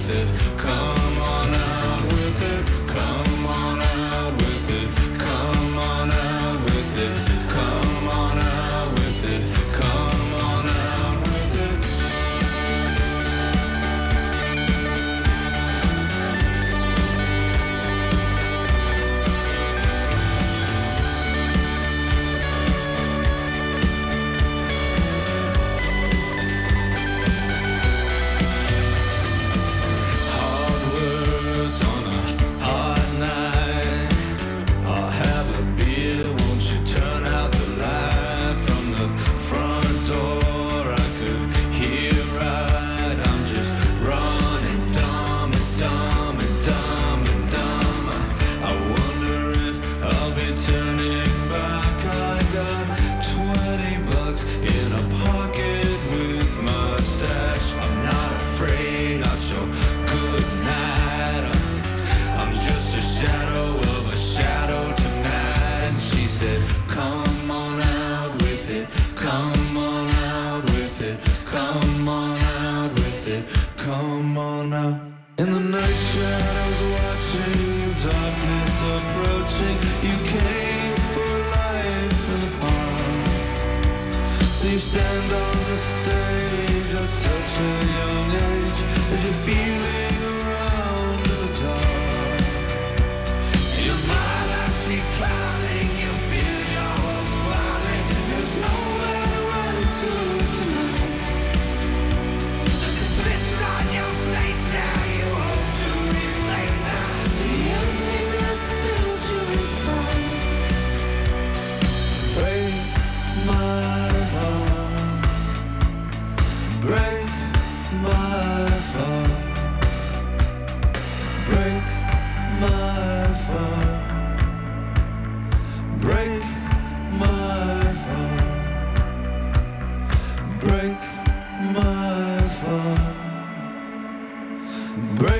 with it. Come on out with it. Come on out with it. Come on out with it. Come on out with it. Come on out with it. Hard words on a hard night. I'll have a beer, won't you turn out the light from the front door? I could hear right, I'm just running dumb and dumb and dumb and dumb. I wonder if I'll be turning back. I got $20 in a pocket with my stash. I'm not afraid, not your good night. I'm just a shadow of a shadow tonight. And she said, come on out with it. Come on out with it. Come on out with it. Come on out. In the night shadows watching your darkness approaching. You came for life in the park. So you stand on the stage at such a young age as you're feeling around in the dark. Your mind as she's calling, you feel your hopes falling. There's nowhere to run to tonight. There's a fist on your face now, you hope to replace her. The emptiness fills you inside. Break my fall. Break my fall. Break my fall. Break my fall. Break my fall. Break